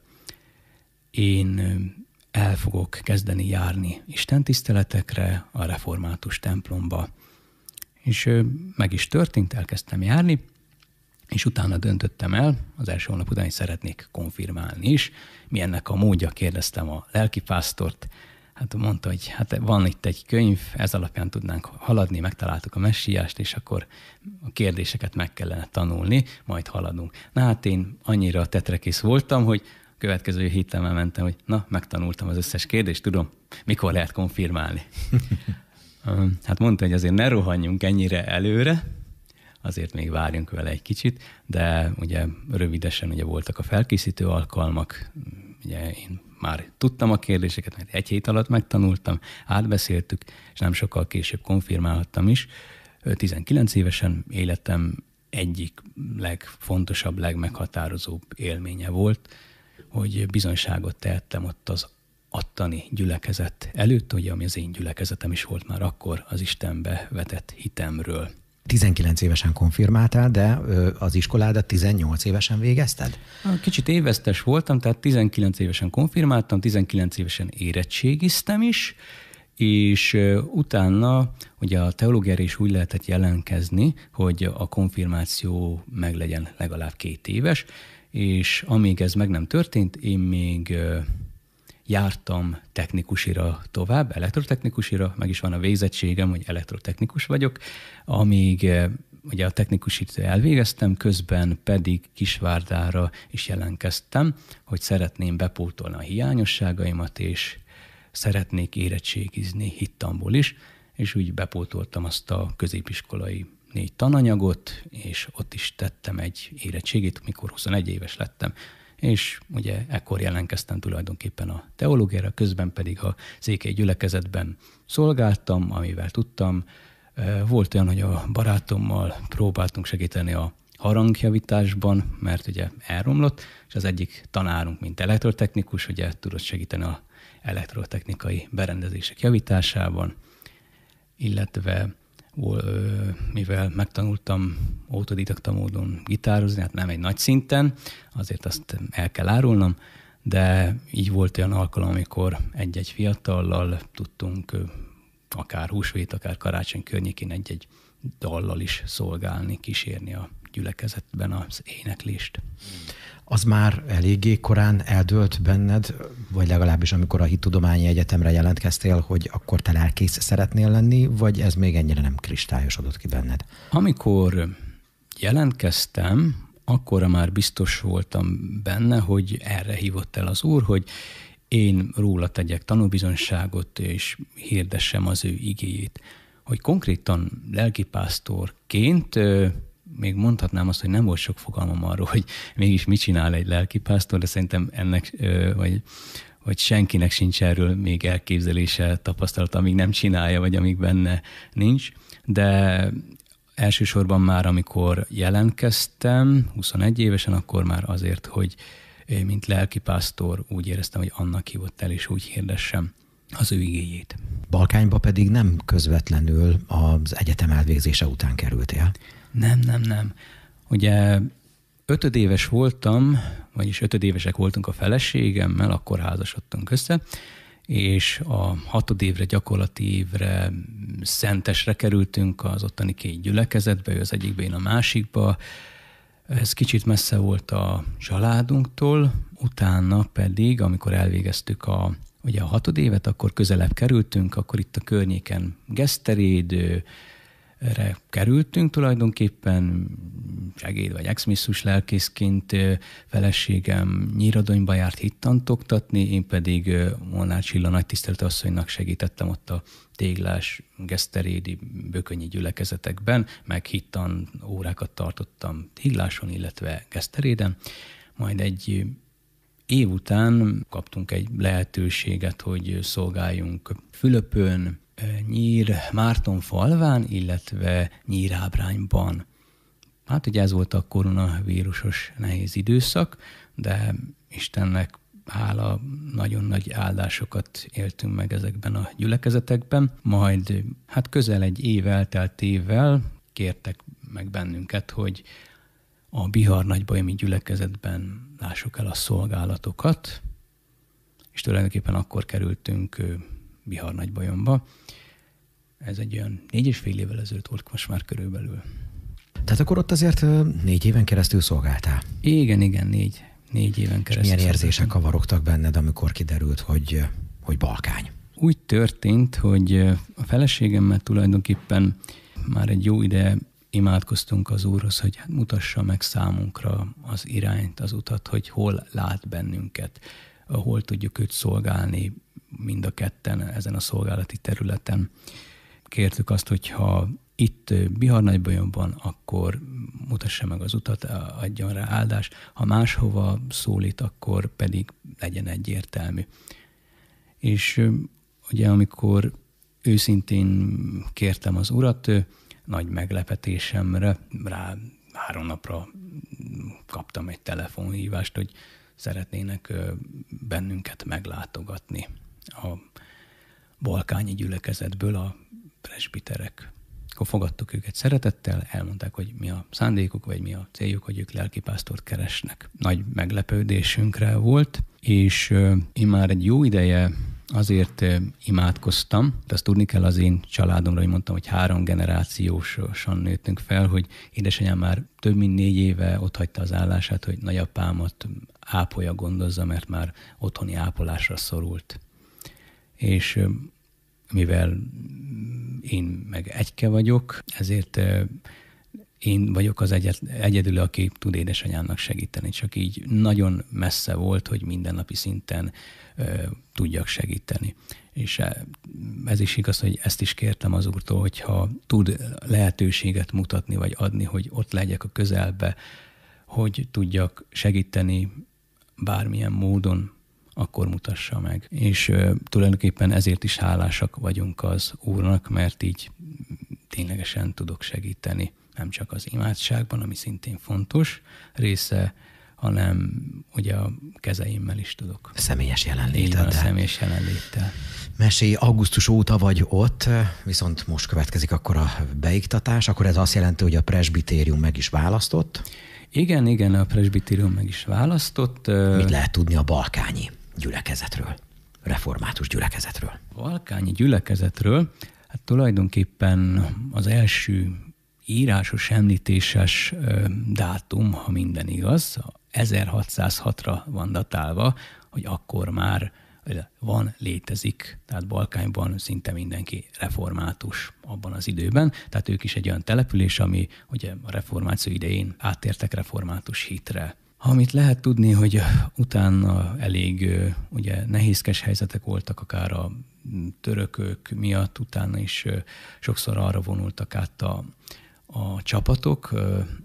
én el fogok kezdeni járni istentiszteletekre, a református templomba. És meg is történt, elkezdtem járni, és utána döntöttem el, az első hónap után, hogy szeretnék konfirmálni is. Mi ennek a módja, kérdeztem a lelkipásztort. Hát mondta, hogy hát van itt egy könyv, ez alapján tudnánk haladni, megtaláltuk a messiást, és akkor a kérdéseket meg kellene tanulni, majd haladunk. Na hát én annyira tetrekész voltam, hogy következő héten már mentem, hogy na, megtanultam az összes kérdést, tudom, mikor lehet konfirmálni. Hát mondta, hogy azért ne rohanjunk ennyire előre, azért még várjunk vele egy kicsit, de ugye rövidesen ugye voltak a felkészítő alkalmak, ugye én már tudtam a kérdéseket, mert egy hét alatt megtanultam, átbeszéltük, és nem sokkal később konfirmálhattam is. tizenkilenc évesen életem egyik legfontosabb, legmeghatározóbb élménye volt, hogy bizonyságot tehettem ott az attani gyülekezet előtt, ugye, ami az én gyülekezetem is volt már akkor, az Istenbe vetett hitemről. tizenkilenc évesen konfirmáltál, de az iskoládat tizennyolc évesen végezted? Kicsit évesztes voltam, tehát tizenkilenc évesen konfirmáltam, tizenkilenc évesen érettségiztem is, és utána ugye a teológiára is úgy lehetett jelentkezni, hogy a konfirmáció meg legyen legalább két éves, és amíg ez meg nem történt, én még jártam technikusira tovább, elektrotechnikusira, meg is van a végzettségem, hogy elektrotechnikus vagyok, amíg ugye a technikusit elvégeztem, közben pedig Kisvárdára is jelentkeztem, hogy szeretném bepótolni a hiányosságaimat, és szeretnék érettségizni hittamból is, és úgy bepótoltam azt a középiskolai négy tananyagot, és ott is tettem egy érettségét, mikor huszonegy éves lettem. És ugye ekkor jelentkeztem tulajdonképpen a teológiára, közben pedig a székely gyülekezetben szolgáltam, amivel tudtam. Volt olyan, hogy a barátommal próbáltunk segíteni a harangjavításban, mert ugye elromlott, és az egyik tanárunk, mint elektrotechnikus, ugye tudott segíteni az elektrotechnikai berendezések javításában, illetve mivel megtanultam autodidakta módon gitározni, hát nem egy nagy szinten, azért azt el kell árulnom, de így volt olyan alkalom, amikor egy-egy fiatallal tudtunk akár húsvét, akár karácsony környékén egy-egy dallal is szolgálni, kísérni a gyülekezetben az éneklést. Az már eléggé korán eldőlt benned, vagy legalábbis amikor a Hittudományi Egyetemre jelentkeztél, hogy akkor te lelkész szeretnél lenni, vagy ez még ennyire nem kristályosodott ki benned? Amikor jelentkeztem, akkorra már biztos voltam benne, hogy erre hívott el az Úr, hogy én róla tegyek tanúbizonyságot, és hirdessem az ő igéjét. Hogy konkrétan lelkipásztorként még mondhatnám azt, hogy nem volt sok fogalmam arról, hogy mégis mit csinál egy lelkipásztor, de szerintem ennek, vagy, vagy senkinek sincs erről még elképzelése, tapasztalata, amíg nem csinálja, vagy amíg benne nincs. De elsősorban már, amikor jelentkeztem, huszonegy évesen, akkor már azért, hogy mint lelkipásztor úgy éreztem, hogy annak hívott el, és úgy hirdessem az ő igéjét. Balkányba pedig nem közvetlenül az egyetem elvégzése után kerültél? Nem, nem, nem. Ugye ötödéves voltam, vagyis ötödévesek voltunk a feleségemmel, akkor házasodtunk össze, és a hatodévre, gyakorlati évre Szentesre kerültünk az ottani két gyülekezetbe, ő az egyikbe, én a másikba. Ez kicsit messze volt a családunktól, utána pedig, amikor elvégeztük a, ugye a hatodévet, akkor közelebb kerültünk, akkor itt a környéken Geszteréd, kerültünk tulajdonképpen, segéd vagy exmisszus lelkészként. Feleségem Nyíradonyba járt hittant oktatni, én pedig Molnár Csilla nagytiszteletű asszonynak segítettem ott a téglás, geszterédi, bökönyi gyülekezetekben, meg hittan órákat tartottam tégláson, illetve geszteréden. Majd egy év után kaptunk egy lehetőséget, hogy szolgáljunk Fülöpön, Nyír Mártonfalván, illetve Nyírábrányban. Hát ugye ez volt a koronavírusos nehéz időszak, de Istennek hála, nagyon nagy áldásokat éltünk meg ezekben a gyülekezetekben. Majd hát közel egy év elteltével kértek meg bennünket, hogy a Bihar Nagybajomi gyülekezetben lássuk el a szolgálatokat, és tulajdonképpen akkor kerültünk Bihar Nagybajomba. Ez egy olyan négy és fél évvel ezelőtt volt most már körülbelül. Tehát akkor ott azért négy éven keresztül szolgáltál? Igen, igen, négy, négy éven keresztül. És milyen érzések kavarogtak benned, amikor kiderült, hogy, hogy balkány? Úgy történt, hogy a feleségemmel tulajdonképpen már egy jó ide imádkoztunk az Úrhoz, hogy hát mutassa meg számunkra az irányt, az utat, hogy hol lát bennünket, hol tudjuk őt szolgálni mind a ketten ezen a szolgálati területen. Kértük azt, hogyha itt Bihar Nagybajomban, akkor mutassa meg az utat, adjon rá áldást, ha máshova szólít, akkor pedig legyen egyértelmű. És ugye amikor őszintén kértem az Urat, nagy meglepetésemre, rá három napra kaptam egy telefonhívást, hogy szeretnének bennünket meglátogatni a balkányi gyülekezetből a presbiterek. Akkor fogadtuk őket szeretettel, elmondták, hogy mi a szándékuk, vagy mi a céljuk, hogy ők lelkipásztort keresnek. Nagy meglepődésünkre volt, és én már egy jó ideje azért imádkoztam, de azt tudni kell az én családomra, hogy mondtam, hogy három generációsan nőttünk fel, hogy édesanyám már több mint négy éve otthagyta az állását, hogy nagyapámat ápolja, gondozza, mert már otthoni ápolásra szorult. És mivel én meg egyke vagyok, ezért én vagyok az egyet, egyedül, aki tud édesanyámnak segíteni. Csak így nagyon messze volt, hogy mindennapi szinten ö, tudjak segíteni. És ez is igaz, hogy ezt is kértem az Úrtól, hogyha tud lehetőséget mutatni, vagy adni, hogy ott legyek a közelbe, hogy tudjak segíteni bármilyen módon, akkor mutassa meg. És ö, tulajdonképpen ezért is hálásak vagyunk az Úrnak, mert így ténylegesen tudok segíteni. Nem csak az imádságban, ami szintén fontos része, hanem ugye a kezeimmel is tudok. Személyes jelenléttel. Így van, a személyes jelenléttel. Mesélj, augusztus óta vagy ott, viszont most következik akkor a beiktatás, akkor ez azt jelenti, hogy a presbitérium meg is választott? Igen, igen, a presbitérium meg is választott. Mit lehet tudni a balkányi gyülekezetről, református gyülekezetről? A balkányi gyülekezetről, hát tulajdonképpen az első írásos, említéses ö, dátum, ha minden igaz, ezerhatszázhatra van datálva, hogy akkor már van, létezik, tehát Balkányban szinte mindenki református abban az időben, tehát ők is egy olyan település, ami ugye a reformáció idején áttértek református hitre. Amit lehet tudni, hogy utána elég ugye nehézkes helyzetek voltak, akár a törökök miatt, utána is sokszor arra vonultak át a, a csapatok,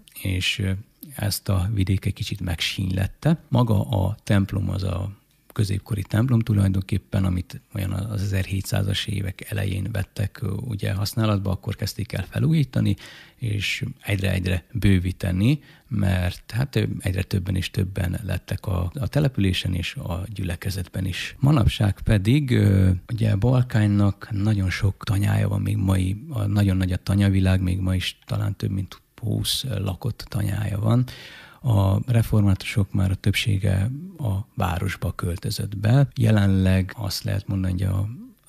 és ezt a vidék egy kicsit megsínylette. Maga a templom az a középkori templom tulajdonképpen, amit olyan az ezerhétszázas évek elején vettek ugye használatba, akkor kezdték el felújítani, és egyre-egyre bővíteni, mert hát egyre többen és többen lettek a, a településen és a gyülekezetben is. Manapság pedig ugye Balkánynak nagyon sok tanyája van, még mai, a nagyon nagy a tanyavilág, még ma is talán több mint húsz lakott tanyája van. A reformátusok már a többsége a városba költözött be. Jelenleg azt lehet mondani, hogy a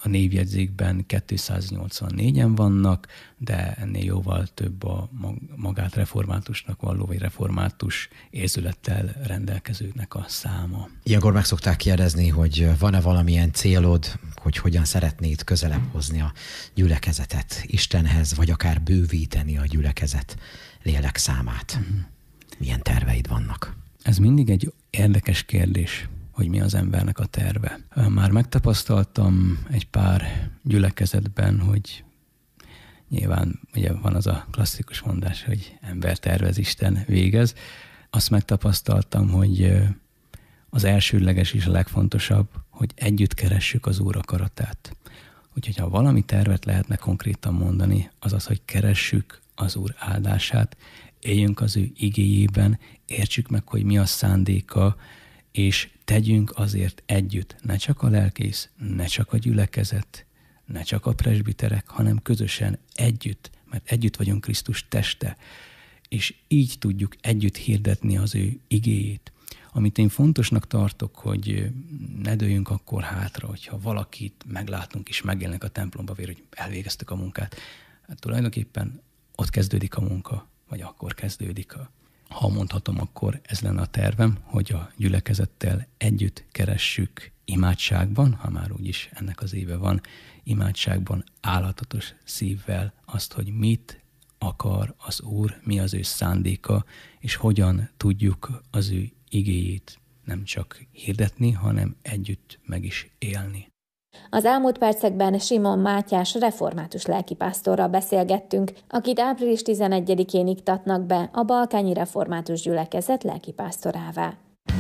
a névjegyzékben kétszáznyolcvannégyen vannak, de ennél jóval több a magát reformátusnak valló, vagy református érzülettel rendelkezőknek a száma. Ilyenkor meg szokták kérdezni, hogy van-e valamilyen célod, hogy hogyan szeretnéd közelebb hozni a gyülekezetet Istenhez, vagy akár bővíteni a gyülekezet lélekszámát. Uh-huh. Milyen terveid vannak? Ez mindig egy érdekes kérdés, hogy mi az embernek a terve. Már megtapasztaltam egy pár gyülekezetben, hogy nyilván ugye van az a klasszikus mondás, hogy ember tervez, Isten végez. Azt megtapasztaltam, hogy az elsődleges és a legfontosabb, hogy együtt keressük az Úr akaratát. Úgyhogy ha valami tervet lehetne konkrétan mondani, az az, hogy keressük az Úr áldását, éljünk az ő igéjében, értsük meg, hogy mi a szándéka, és tegyünk azért együtt, ne csak a lelkész, ne csak a gyülekezet, ne csak a presbiterek, hanem közösen együtt, mert együtt vagyunk Krisztus teste, és így tudjuk együtt hirdetni az ő igéjét. Amit én fontosnak tartok, hogy ne dőljünk akkor hátra, hogyha valakit meglátunk és megjelennek a templomba vér, hogy elvégeztük a munkát. Hát tulajdonképpen ott kezdődik a munka, vagy akkor kezdődik a... Ha mondhatom, akkor ez lenne a tervem, hogy a gyülekezettel együtt keressük imádságban, ha már úgyis ennek az éve van, imádságban állhatatos szívvel azt, hogy mit akar az Úr, mi az ő szándéka, és hogyan tudjuk az ő igéjét nem csak hirdetni, hanem együtt meg is élni. Az elmúlt percekben Simon Mátyás református lelkipásztorral beszélgettünk, akit április tizenegyedikén iktatnak be a Balkányi Református Gyülekezet lelkipásztorává.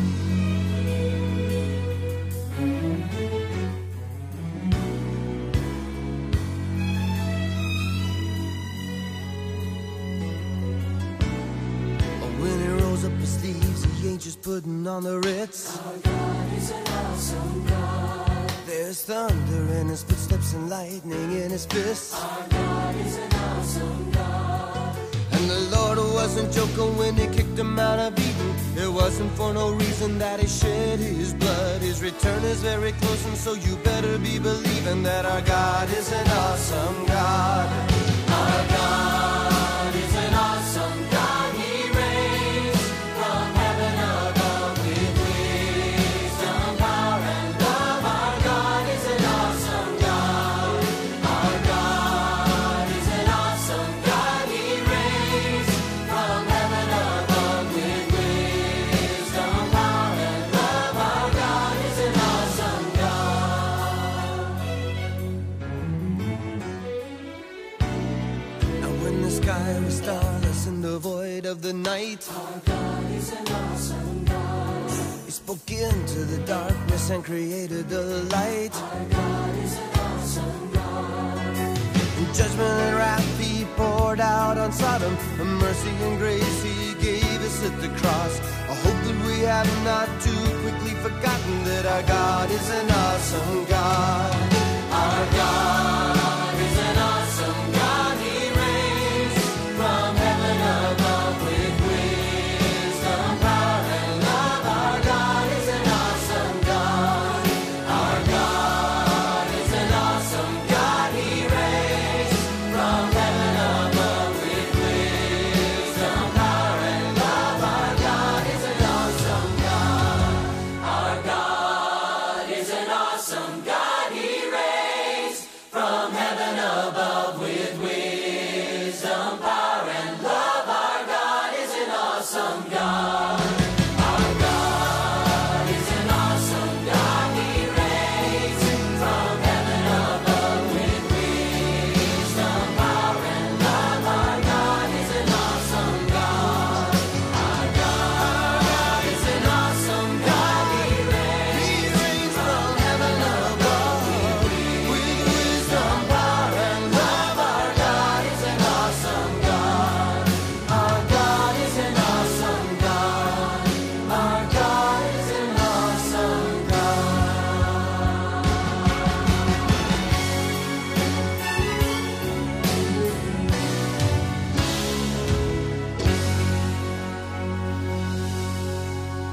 Just putting on the Ritz. Our God is an awesome God. There's thunder in his footsteps and lightning in his fists. Our God is an awesome God. And the Lord wasn't joking when he kicked him out of Eden. It wasn't for no reason that he shed his blood. His return is very close, and so you better be believing that our God is an awesome God. Our God is an awesome God. Of the night, our God is an awesome God. He spoke into the darkness and created the light. Our God is an awesome God. In judgment and wrath he poured out on Sodom, a mercy and grace he gave us at the cross. I hope that we have not too quickly forgotten that our God is an awesome God. Our God is an awesome God. He reigns from heaven above.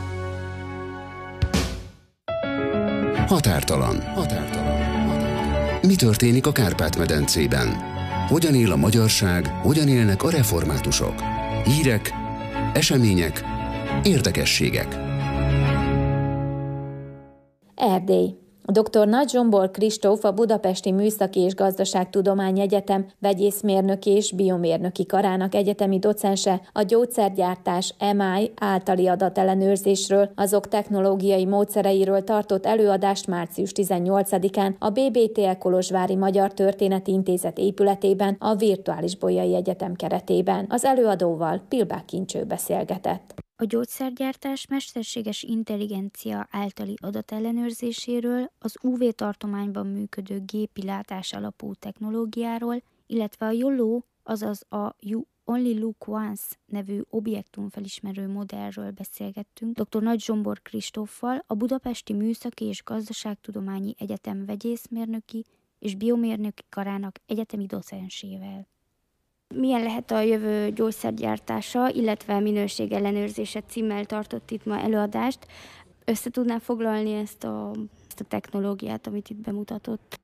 Határtalan. Határtalan. Határtalan. Mi történik a Kárpát-medencében? Hogyan él a magyarság, hogyan élnek a reformátusok? Hírek, események, érdekességek. Erdély. dr. Nagy Zsombor Kristóf, a Budapesti Műszaki és Gazdaságtudományi Egyetem vegyészmérnöki és biomérnöki karának egyetemi docense a gyógyszergyártás em i általi adatellenőrzésről, azok technológiai módszereiről tartott előadást március tizennyolcadikán a bé bé té e Kolozsvári Magyar Történeti Intézet épületében a Virtuális Bolyai Egyetem keretében. Az előadóval Pilbák Kincső beszélgetett. A gyógyszergyártás mesterséges intelligencia általi adatellenőrzéséről, az ú vé-tartományban működő gépi látás alapú technológiáról, illetve a YOLO, azaz a You Only Look Once nevű objektumfelismerő modellről beszélgettünk dr. Nagy Zsombor Kristóffal, a Budapesti Műszaki és Gazdaságtudományi Egyetem vegyészmérnöki és biomérnöki karának egyetemi docensével. Milyen lehet a jövő gyógyszergyártása, illetve minőségellenőrzése címmel tartott itt ma előadást. Össze tudná foglalni ezt a, ezt a technológiát, amit itt bemutatott?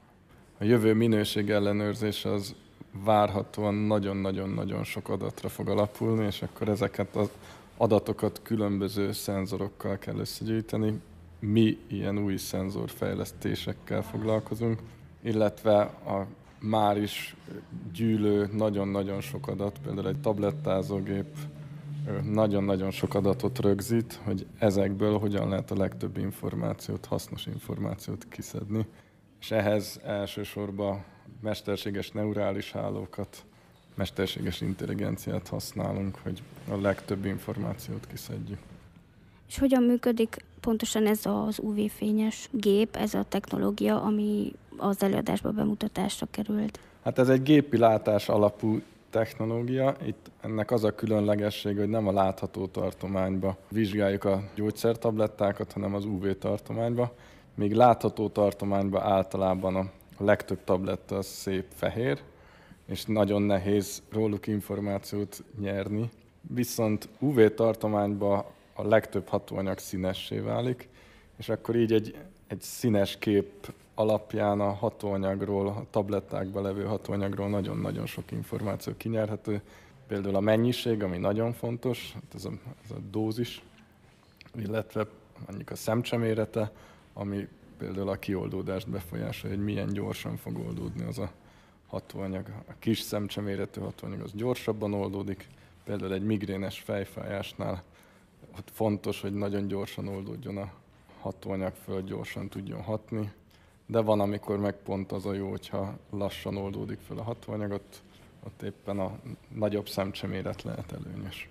A jövő minőségellenőrzés az várhatóan nagyon-nagyon-nagyon sok adatra fog alapulni, és akkor ezeket az adatokat különböző szenzorokkal kell összegyűjteni. Mi ilyen új szenzorfejlesztésekkel foglalkozunk, illetve a már is gyűlő nagyon-nagyon sok adat, például egy tablettázógép nagyon-nagyon sok adatot rögzít, hogy ezekből hogyan lehet a legtöbb információt, hasznos információt kiszedni. És ehhez elsősorban mesterséges neurális hálókat, mesterséges intelligenciát használunk, hogy a legtöbb információt kiszedjük. És hogyan működik pontosan ez az ú vé-fényes gép, ez a technológia, ami az előadásban bemutatásra került? Hát ez egy gépi látás alapú technológia. Itt ennek az a különlegesség, hogy nem a látható tartományba vizsgáljuk a gyógyszertablettákat, hanem az ú vé-tartományba. Míg látható tartományban általában a legtöbb tabletta az szép fehér, és nagyon nehéz róluk információt nyerni. Viszont ú vé-tartományban a legtöbb hatóanyag színessé válik, és akkor így egy, egy színes kép alapján a hatóanyagról, a tablettákban levő hatóanyagról nagyon-nagyon sok információ kinyerhető. Például a mennyiség, ami nagyon fontos, ez a, ez a dózis, illetve mondjuk a szemcsemérete, ami például a kioldódást befolyásolja, hogy milyen gyorsan fog oldódni az a hatóanyag. A kis szemcseméretű hatóanyag az gyorsabban oldódik, például egy migrénes fejfájásnál ott fontos, hogy nagyon gyorsan oldódjon a hatóanyag föl, gyorsan tudjon hatni, de van, amikor meg pont az a jó, hogyha lassan oldódik föl a hatóanyagot, ott éppen a nagyobb szemcseméret lehet előnyös.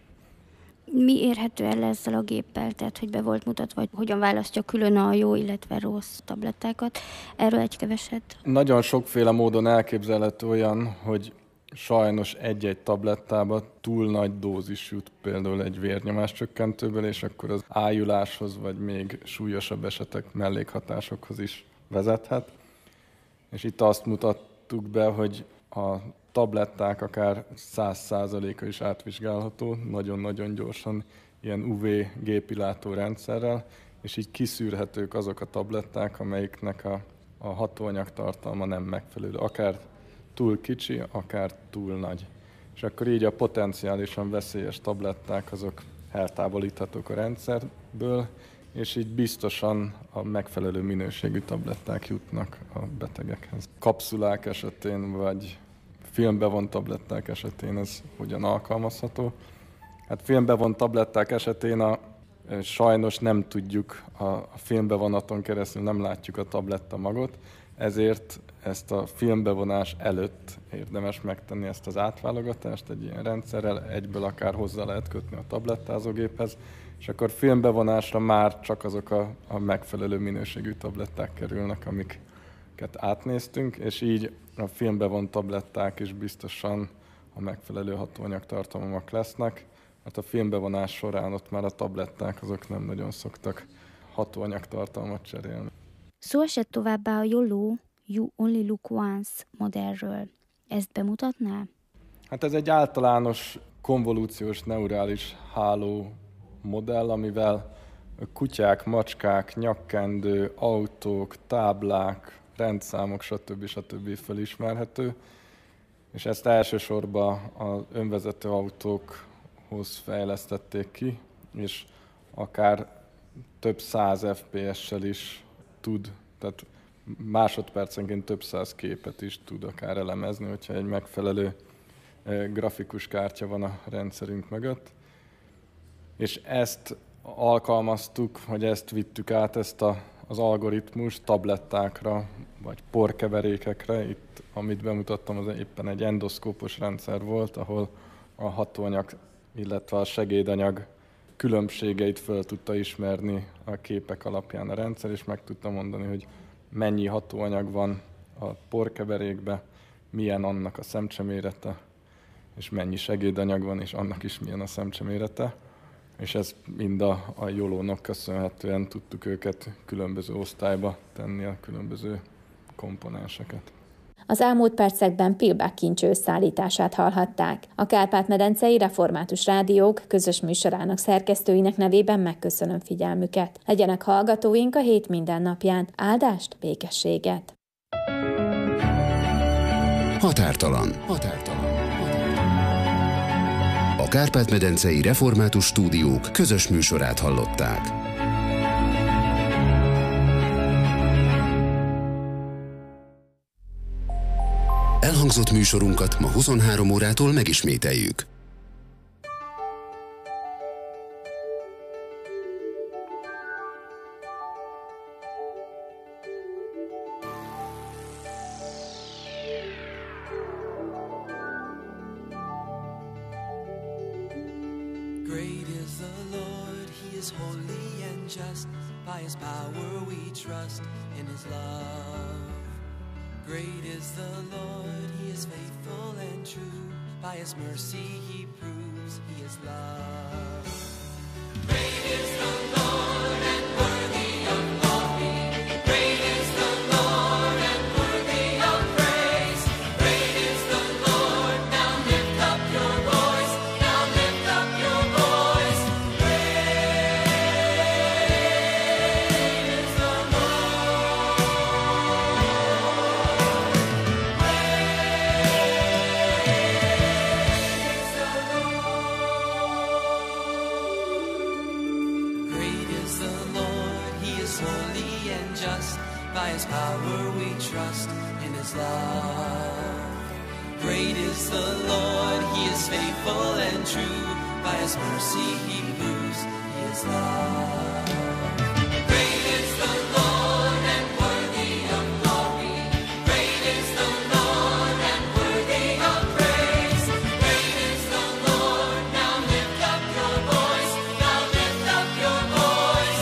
Mi érhető el ezzel a géppel, tehát hogy be volt mutatva, hogy hogyan választja külön a jó, illetve rossz tablettákat? Erről egy keveset. Nagyon sokféle módon elképzelhető olyan, hogy sajnos egy-egy tablettába túl nagy dózis jut például egy vérnyomáscsökkentőből, és akkor az ájuláshoz, vagy még súlyosabb esetek mellékhatásokhoz is vezethet. És itt azt mutattuk be, hogy a tabletták akár száz százaléka is átvizsgálható, nagyon-nagyon gyorsan ilyen ú vé gépilátó rendszerrel, és így kiszűrhetők azok a tabletták, amelyiknek a, a hatóanyag tartalma nem megfelelő, akár túl kicsi, akár túl nagy. És akkor így a potenciálisan veszélyes tabletták azok eltávolíthatók a rendszerből, és így biztosan a megfelelő minőségű tabletták jutnak a betegekhez. Kapszulák esetén, vagy filmbevont tabletták esetén ez hogyan alkalmazható? Hát filmbevont tabletták esetén a, sajnos nem tudjuk, a, a filmbevonaton keresztül nem látjuk a tabletta magot, ezért ezt a filmbevonás előtt érdemes megtenni ezt az átválogatást egy ilyen rendszerrel, egyből akár hozzá lehet kötni a tablettázógéphez, és akkor filmbevonásra már csak azok a, a megfelelő minőségű tabletták kerülnek, amiket átnéztünk, és így a filmbevont tabletták is biztosan a megfelelő hatóanyagtartalmak lesznek, mert a filmbevonás során ott már a tabletták azok nem nagyon szoktak hatóanyagtartalmat cserélni. Szó esett továbbá a YOLO, You Only Look Once modellről. Ezt bemutatná? Hát ez egy általános konvolúciós neurális háló modell, amivel kutyák, macskák, nyakkendő, autók, táblák, rendszámok, stb. stb. Felismerhető. És ezt elsősorban az önvezető autókhoz fejlesztették ki, és akár több száz ef pé es-sel is tud, tehát másodpercenként több száz képet is tud akár elemezni, hogyha egy megfelelő grafikus kártya van a rendszerünk mögött. És ezt alkalmaztuk, hogy ezt vittük át, ezt a, az algoritmust tablettákra, vagy porkeverékekre. Itt, amit bemutattam, az éppen egy endoszkópos rendszer volt, ahol a hatóanyag, illetve a segédanyag különbségeit föl tudta ismerni a képek alapján a rendszer, és meg tudta mondani, hogy mennyi hatóanyag van a porkeverékbe, milyen annak a szemcsemérete, és mennyi segédanyag van, és annak is milyen a szemcsemérete. És ez mind a, a jólónak köszönhetően tudtuk őket különböző osztályba tenni, a különböző komponenseket. Az elmúlt percekben Pilbák kincső összeállítását hallhatták. A Kárpát-medencei Református Rádiók közös műsorának szerkesztőinek nevében megköszönöm figyelmüket. Legyenek hallgatóink a hét minden napján. Áldást, békességet! Határtalan. Határtalan. A Kárpát-medencei Református Stúdiók közös műsorát hallották. Elhangzott műsorunkat ma huszonhárom órától megismételjük. Great is the Lord, He is holy and just. By His power we trust in His love. Great is the Lord, He is faithful and true. By His mercy He proves He is love. Great is the Lord and worthy of glory. Great is the Lord and worthy of praise. Great is the Lord, now lift up your voice. Now lift up your voice. Great is the holy and just. By His power we trust in His love. Great is the Lord, He is faithful and true. By His mercy He proves He is love. Great is the Lord and worthy of glory. Great is the Lord and worthy of praise. Great is the Lord, now lift up your voice. Now lift up your voice.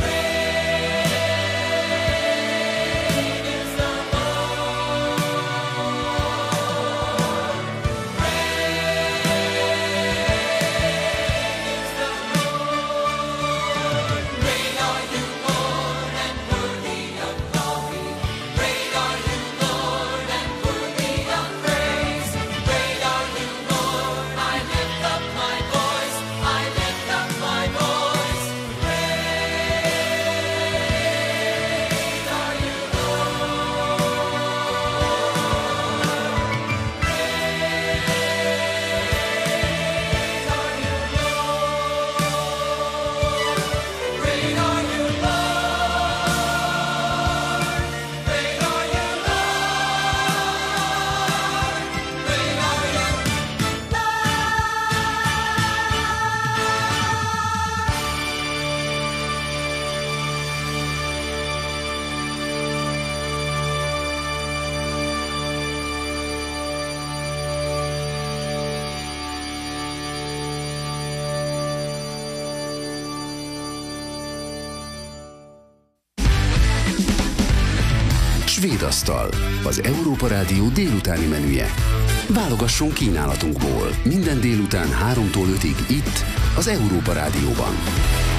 Svédasztal, az Európa Rádió délutáni menüje. Válogasson kínálatunkból minden délután háromtól ötig itt, az Európa Rádióban.